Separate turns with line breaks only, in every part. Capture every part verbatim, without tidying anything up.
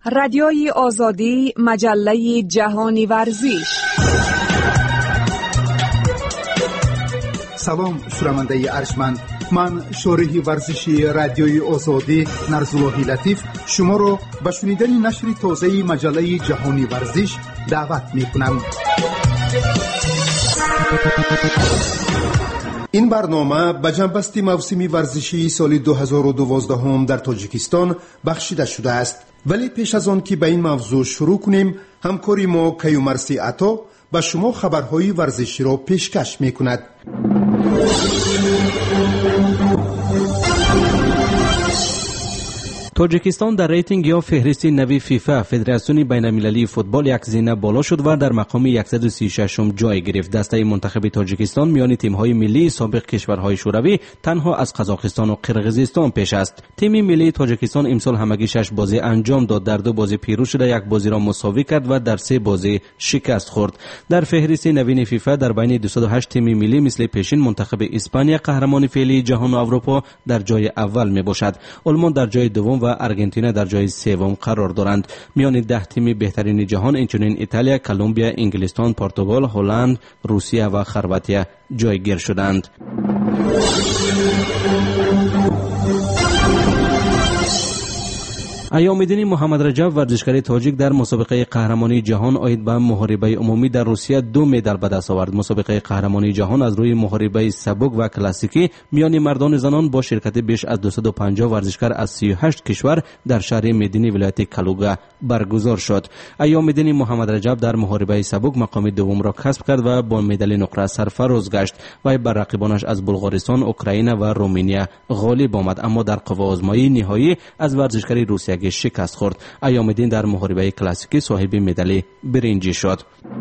رادیوی آزادی، مجله جهانی ورزش.
سلام شنونده ارجمند، من شارح ورزشی رادیوی آزادی نرزاللهی لطیف شما را به شنیدن نشر تازه مجله جهانی ورزش دعوت می‌کنم. این برنامه به جنبسته موسمی ورزشی سال دو هزار و دوازده در تاجیکستان بخشیده شده است. ولی پیش از آن که به این موضوع شروع کنیم، همکاری ما کیومرثی عطا به شما خبرهای ورزشی را پیشکش می‌کند.
تاجیکستان در ریتینگ یا فهرست نوی فیفا فدراسیون بین‌المللی فوتبال یک زینه بالا شد و در مقام صد و سی و شش جای گرفت. دسته منتخب تاجیکستان میان تیم‌های ملی سابق کشورهای شوروی تنها از قزاقستان و قرقیزستان پیش است. تیم ملی تاجیکستان امسال همگی شش بازی انجام داد، در دو بازی پیروز شده، یک بازی را مساوی کرد و در سه بازی شکست خورد. در فهرست نوین فیفا در بین دویست و هشت تیم ملی مثل پیشین منتخب اسپانیا قهرمان فعلی جهان و اروپا در جای اول میباشد. آلمان در جای دوم و ارژانتین در جای سوم قرار دارند. میان ده تیم بهترین جهان اینچنین ایتالیا، کلمبیا، انگلستان، پرتغال، هلند، روسیه و خرواتیا جایگیر شدند. ایام‌الدین محمد رجب ورزشکار تاجیک در مسابقه قهرمانی جهان عاید به محاربه عمومی در روسیه دو مدال به دست آورد. مسابقه قهرمانی جهان از روی محاربه سبک و کلاسیکی میان مردان و زنان با شرکت بیش از دویست و پنجاه ورزشکار از سی و هشت کشور در شهر مدینی ولایت کالوگا برگزار شد. ایام‌الدین محمد رجب در محاربه سبک مقام دوم را کسب کرد و با مدال نقره سرفراز گشت و بر رقیبانش از بلغارستان، اوکراین و رومانیا غالب آمد، اما در قوه آزمایی نهایی از ورزشکار روسیه شکست خورد. ایام‌الدین در محاربه کلاسیکی صاحب مدال برنجی شد.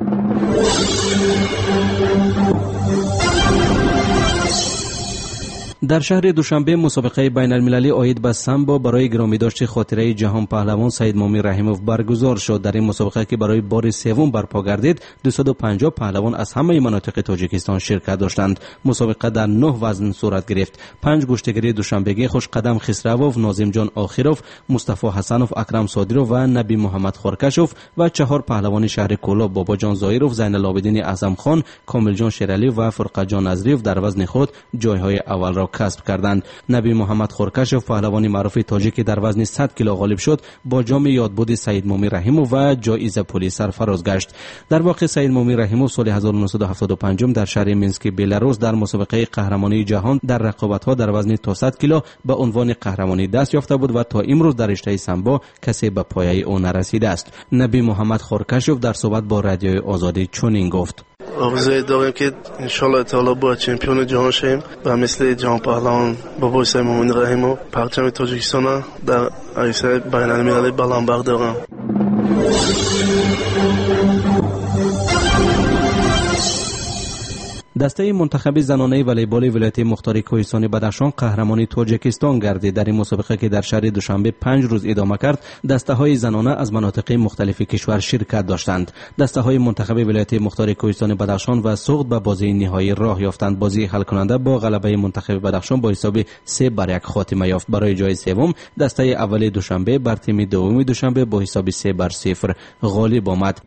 در شهر دوشنبه مسابقه بین المللی عاید به سامبو برای گرامیداشت خاطره جهان پهلوان سید مامی رحیموف برگزار شد. در این مسابقه که برای بار سوم برپا گردید، دویست و پنجاه پهلوان از همه مناطق تاجیکستان شرکت داشتند. مسابقه در نه وزن صورت گرفت. پنج گشتگیری دوشنبگی خوشقدم خسروف، ناظم جان آخیروف، مصطفی حسنوف، اکرم صادیروف و نبی محمد خورکشوف و چهار پهلوان شهر کولا بابا جان زایروف، زین العابدین اعظم خان، کامل جان شیرالی و فرقت جان نظریف در وزن خود جایهای اول را کسب کردند. نبی محمد خورکشوف پهلوان معروف تاجیک در وزن صد کیلو غالب شد، با جام یادبود سید مامی رحیموف و جایزه پولی سرفراز گشت. در واقع سید مامی رحیموف سال هزار و نهصد و هفتاد و پنج در شهر مینسک بلاروس در مسابقه قهرمانی جهان در رقابت‌ها در وزن تا صد کیلو به عنوان قهرمانی دست یافته بود و تا امروز در رشته سامبو کسی به پایه او نرسیده است. نبی محمد خورکشوف در صحبت با رادیوی آزادی چنین گفت:
آرزوی داریم که انشالله تعالی با چمپیون جهان شیم و مثل جهان پهلوان بابا سید مامی رحیموف پرچم تاجیکستان در عرصه بین المللی بلند بردارم.
دسته منتخب زنانه والیبال ولایت مختار کوهستان بدخشان قهرمانی تاجیکستان گردید. در این مسابقه که در شهر دوشنبه پنج روز ادامه کرد، دسته های زنانه از مناطق مختلف کشور شرکت داشتند. دسته های منتخب ولایت مختار کوهستان بدخشان و سوخت به بازی نهایی راه یافتند. بازی حل کننده با غلبه منتخب بدخشان با حساب سه بر یک خاتمه یافت. برای جای سوم دسته اول دوشنبه بر تیم دوم دوشنبه با حساب سه بر صفر غالب آمد.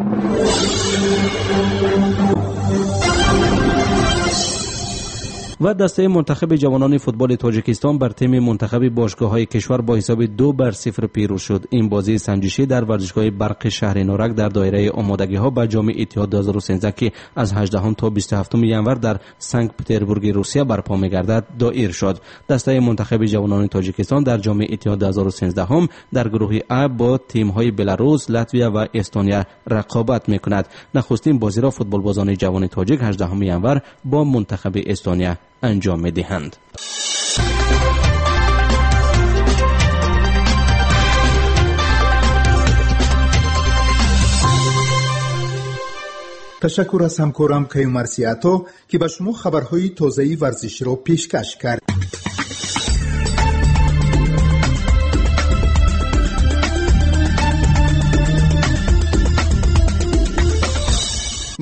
و دسته منتخب جوانان فوتبال تاجیکستان بر تیم منتخب باشگاه‌های کشور با حساب دو بر صفر پیروز شد. این بازی سنجشی در ورزشگاه برق شهر نورک در دایره آمادگی‌ها با جام اتحاد دو هزار و سیزده که از هجدهم تا بیست و هفتم ژانویه در سنت پترزبورگ روسیه برپا می‌گردد دایر شد. دسته منتخب جوانان تاجیکستان در جام اتحاد دو هزار و سیزده هم در گروه ا با تیم‌های بلاروس، لاتویا و استونیا رقابت می‌کند. نخستین بازی را فوتبالبازان جوان تاجیک هجدهم ژانویه با منتخب استونیا انجام می‌دهند.
تشکر از همکارم کیومرثی عطا که به شما خبرهای تازه ورزشی را پیشکش کرد.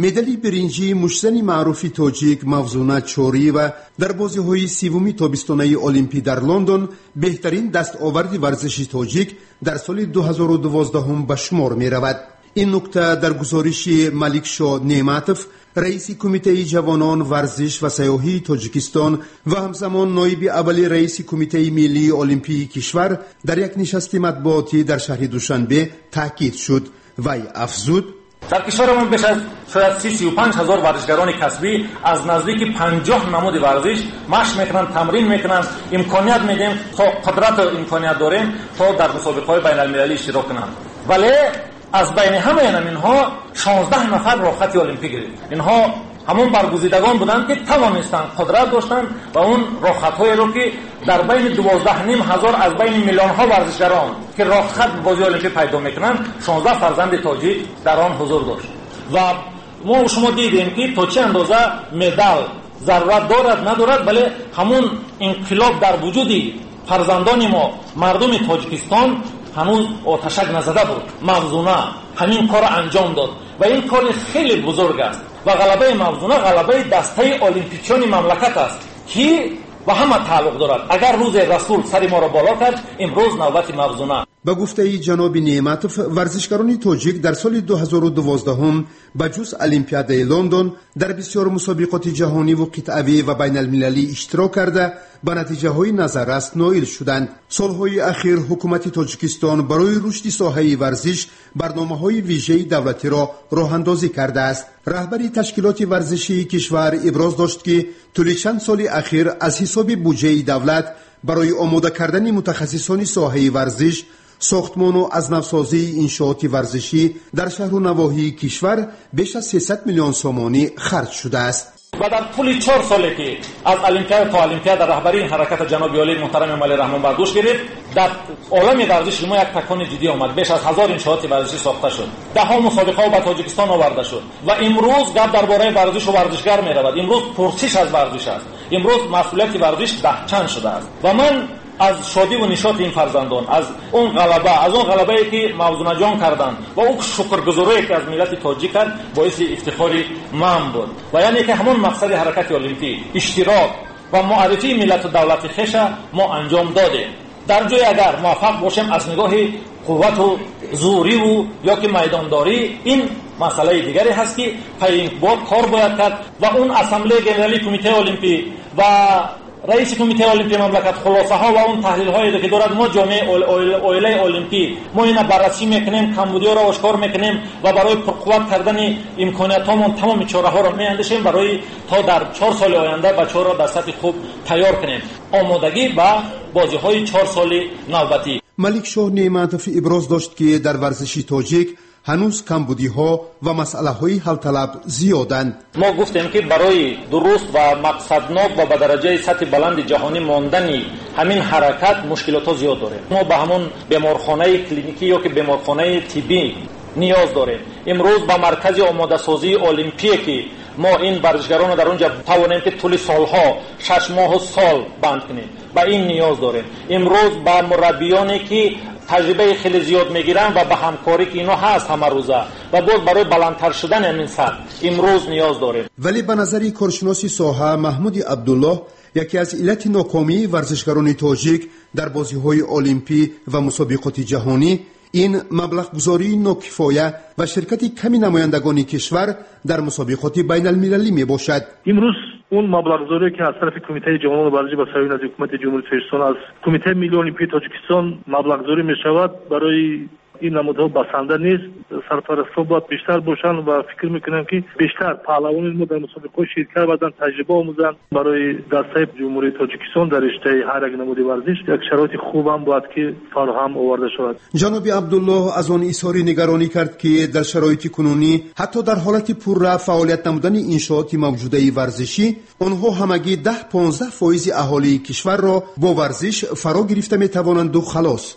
مدال برنجی مشتزن معروف تاجیک موزونه چوری و در بازی‌های سوم تابستانه المپی در لندن بهترین دستاورد ورزشی تاجیک در سال دو هزار و دوازده به شمار می‌رود. این نکته در گزارش ملیک شاه نعمتوف رئیس کمیته جوانان ورزش و سیاحی تاجیکستان و همزمان نایب اول رئیس کمیته ملی المپی کشور در یک نشست مطبوعاتی در شهر دوشنبه تاکید شد. وی افزود:
در کشورمان بیش از شاید سی و پنج هزار ورزشکاران کسبی از نزدیک پنجاه نمود ورزش مشق میکنند، تمرین میکنند، امکانیت میدیم تا قدرت و امکانیت داریم تا در مسابقه‌های بین المللی اشتراک کنند. ولی از بین همه اینها شانزده نفر را خط المپی گرفت. اینها همون برگزیدگان بودند که توانستند، قدرت داشتند و اون راحت‌هایی رو که در بین دوازده نیم هزار از بین میلیون ها ورزشکاران که راحت بازی المپی پیدا میکنند شانزده فرزند تاجیک در آن حضور داشت. و ما شما دیدیم که تا چه اندازه مدال ضرورت دارد ندارد، ولی همون انقلاب در وجود فرزندان ما مردم تاجیکستان هنوز آتشک نزده بود. موزونه همین کار انجام داد و این کار خیلی بزرگ است و غلبه موزونه غلبه دسته المپیکیان مملکت است که و همه تعلق دارد. اگر روز رسول سر ما را بالا کرد، امروز نوبت موزونه.
با گفته جناب نعمتوف، ورزشکاران تاجیک در سال دو هزار و دوازده به جز المپیادای لندن در بسیار مسابقات جهانی و قطعه‌ای و بین المللی اشتراک کرده به نتیجه های نظررس نائل شدند. سالهای اخیر حکومت تاجیکستان برای رشد ساحه ورزش برنامه های ویژه دولتی را راه اندازی کرده است. رهبری تشکیلات ورزشی کشور ابراز داشت که طول چند سال اخیر از حساب بودجه دولت برای آماده کردن متخصصان ساحه ورزش، ساختمان و از نوسازی انشاءات ورزشی در شهر و نواحی کشور بیش از سیصد میلیون سومانی خرج شده است.
و در طول چهار سالی که از المپیاد تا المپیاد در رهبری این حرکت جناب عالی محترم ملی رحمان برداشت گرفت، در عالم ورزش ما یک تکان جدی آمد. بیش از هزار انشاءات ورزشی ساخته شد، ده ها مسابقه به تاجیکستان آورده شد و امروز گپ درباره ورزش و ورزشگر می رود. امروز پرسش از ورزش است، امروز مسئولیت ورزش ده چند شده است و من از شادی و نشاط این فرزندان، از اون غلبه، از اون غلبه‌ای که موزونه جان کردند و اون شکرگزاری که از ملت تاجیک کرد باعث افتخاری من بود. و یعنی که همون مقصد حرکت المپی اشتراک و معرفی ملت و دولت خویش ما انجام دادیم. در جای اگر موفق باشیم از نگاه قوت و زوری و یا که میدانداری، این مسئله دیگری هست که پایین با کار باید کرد و اون اسمبلی گنرالی کمیته المپی و رئیس کمیته المپی مملکت خلاصه ها و اون تحلیل هایی که دارد ما جامعه اویله المپی ما اینا بررسی میکنیم، کمبودی ها را آشکار میکنیم و برای پرقوت کردن امکانیت هامون تمام چاره ها را میاندیشیم برای تا در چهار سال آینده بچه‌ها را در سطح خوب تیار کنیم. آمادگی با بازی های چهار سال نوبتی.
ملیک شاه نعمتوف ابراز داشت که در ورزش تاجیک هنوز کمبودی ها و مسئله های حل طلب زیادند.
ما گفتیم که برای درست و مقصدناک و به درجه سطح بلند جهانی ماندن همین حرکت مشکلات ها زیاد داره. ما به همون بیمارخانه کلینیکی یا که بیمارخانه طبی نیاز داریم. امروز با مرکز آماده سازی المپی که ما این ورزشکاران رو در اونجا توانیم که طول سالها شش ماه و سال بند کنیم، با این نیاز داریم. امروز با مربیانی که تجربه خیلی زیاد میگیرن و به همکاری که اینا هست همه روزه و باز برای بلندتر شدن همین سطح امروز نیاز داریم.
ولی به نظر کارشناس ساحه محمود عبدالله، یکی از علت ناکامی ورزشکاران تاجیک در بازی‌های المپی و مسابقات جهانی این مبلغ گذاری ناکفایه و شرکت کمی نمایندگان کشور در مسابقات بین المللی می باشد.
امروز اون مبلغ گذاری که از طرف کمیته جوانان ورزش و سیاحت از حکومت جمهوری تاجیکستان از کمیته ملی المپی تاجیکستان مبلغ گذاری می شود برای این نمودها بسنده نیست. سرپرستان باید بیشتر باشن و فکر میکنم که بیشتر پهلوان ما در مسابقه شرکت بدن، تجربه آموزن برای دسته جمهوری تاجیکستان در رشته هر یک نمود ورزش یک شرایط خوب هم باید که فراهم آورده شود.
جناب عبدالله از آن اظهار نگرانی کرد که در شرایط کنونی حتی در حالت پررو فعالیت نمودن انشاءات موجوده ورزشی، آنها همگی ده پانزده فایز اهالی کشور را با ورزش فرا گرفته می توانند و خلاص.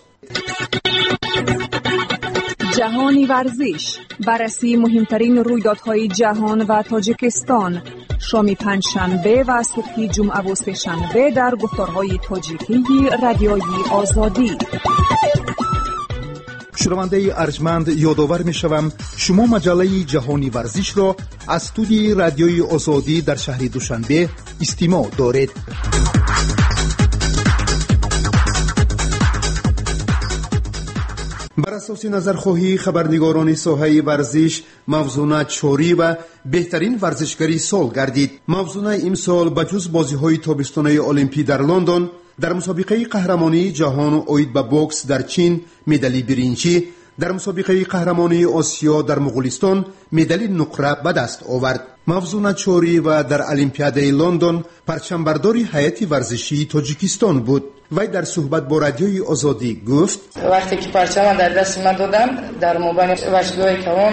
جهانی ورزش، بررسی مهمترین رویدادهای جهان و تاجیکستان، شام پنجشنبه و صبح جمعه و سه‌شنبه در گفتارهای تاجیکی رادیویی آزادی.
شنونده ارجمند یادآور می‌شوم شما مجله جهانی ورزش را از استودیوی رادیوی آزادی در شهر دوشنبه استماع دارید.
بر اساس نظرخواهی خبرنگاران ساحه ورزش، موزونه چوری و بهترین ورزشگری سال گردید. موزونه امسال بجز بازی‌های تابستانه المپی در لندن، در مسابقه قهرمانی جهان اوید به بوکس در چین مدال برنجی، در مسابقه قهرمانی آسیا در مغولستان مدال نقره به دست آورد. موزونه چوری و در المپیاده لندن پرچمبردار هیئت ورزشی تاجیکستان بود. وی در صحبت با رادیوی آزادی گفت:
وقتی که پرچم در دست من دادم در مبانی وشگاه کلان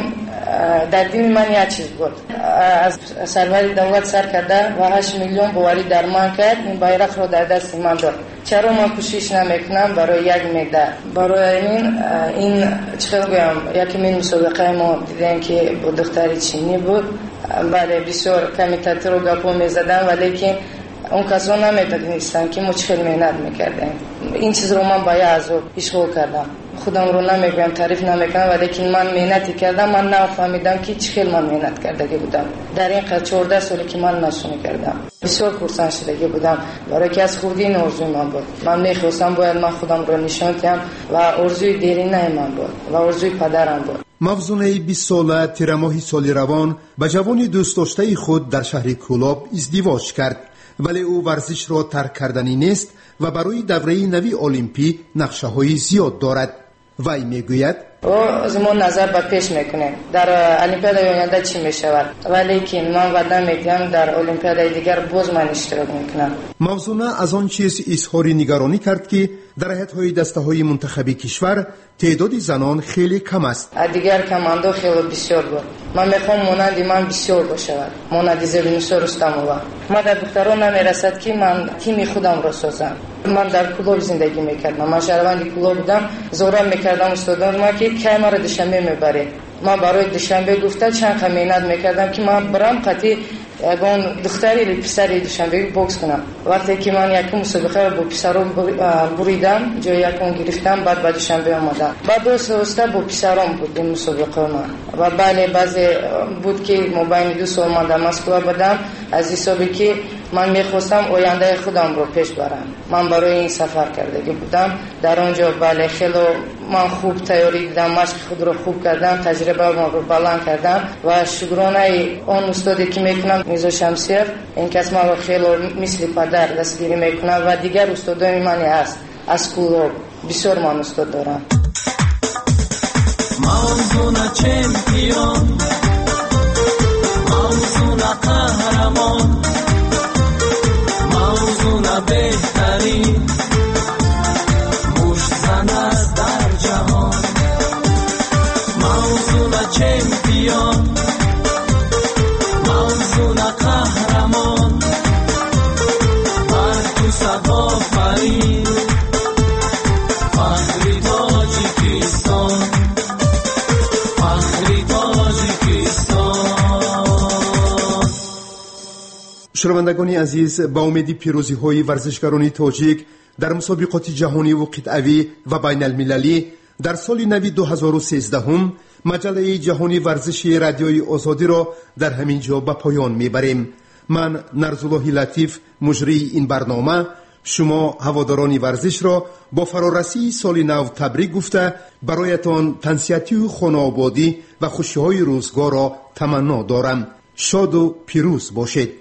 در دین من یک چیز بود، از سرور دولت سر کرده و هشت میلیون بواری در من کرد، این bayrak را در دست من داد. چرا من کوشش نمیکنم برای یک مقدار؟ برای این این چه بگم، یکی من مسابقه ما دیدیم که با دختری چینی بود، بله بسیار کمی تاثیر رو گپو میزدن، ولی اون کسا نمیدونستن که ما چه مهنت میکردیم. این چیز رو من باید از اشغال کردم. خودم رو نمیگم، تعریف نمیکنم، ولی من مهنتی کردم. من نفهمیدم که چه من مهنت کرده بودم در این قد چهارده سالی که من نشون کردم. بسیار خرسند شده بودم، برای که از خودی این آرزوی من بود. من میخواستم باید من خودم رو نشون دهم و آرزوی دیرینه من بود و آرزوی پدرم بود.
موزونه بیست ساله تیرماه سال روان با جوانی دوست داشته خود در شهر کولاب ازدواج کرد، ولی او ورزش را ترک کردنی نیست و برای دوره نوی المپی نقشه های زیاد دارد. وی میگوید:
او از ما نظر به پیش میکنه در المپیاد آینده چی میشود، ولی که من وعده میدم در المپیاد دیگر باز من اشتراک میکنم.
موزونه از آن چیز اظهار نگرانی کرد که در هیئت‌های دسته‌های منتخبی کشور تعداد زنان خیلی کم است.
دیگر کماندو خیلی بسیار بود. من میخوام مانند من بسیار باشد، مانند زبینوسا رستمووا. من در دختران نمیرسد که من تیم خودم را سازم. من در کلوب زندگی میکردم، من شهروند کلوب بودم، زورم میکردم استادان ما که کی ما را دوشنبه میبره. من برای دوشنبه گفته چند خمینت میکردم که من برام قطعی اون دختری پسری دوشنبه بوکس کنم. وقتی که من یک مسابقه با پسرم بریدم، جای یکم گرفتم، بعد بعد دوشنبه اومدم. بعد دوست دوستا با پسرم بود این مسابقه من. و بله بعضی بود که مبین دو سال من در مسکو بودم، از حسابی که من میخواستم آینده خودم رو پیش برم. من برای این سفر کرده بودم در آنجا. بله خیلی من خوب تیاری دیدم، مشق خود رو خوب کردم، تجربه من رو بلند کردم و شکرانه آن استادی که میکنم میزو شمسیر، این کس من رو خیلی مثل پدر دستگیری میکنم و دیگر استادای منی هست از کلوب. بسیار من استاد دارم.
موزونه چمپیون، موزونه قهرمان، موزونه بهترین مشت زن است در جهان. موزونه چمپیون، موزونه قهرمان، بر تو صدا فرید فخری تاجیکستان، فخری تاجیکستان.
شنوندگان عزیز، با امید پیروزی های ورزشکاران تاجیک در مسابقات جهانی و قطعوی و بین المللی در سال نو دو هزار و سیزده هم مجله جهانی ورزشی رادیوی آزادی را در همین جا به پایان میبریم. من نرزالله لطیف مجری این برنامه شما هواداران ورزش را با فرارسی سال نو تبریک گفته برایتان تنسیتی و خانه‌آبادی و خوشی‌های روزگار را تمنا دارم. شاد و پیروز باشید.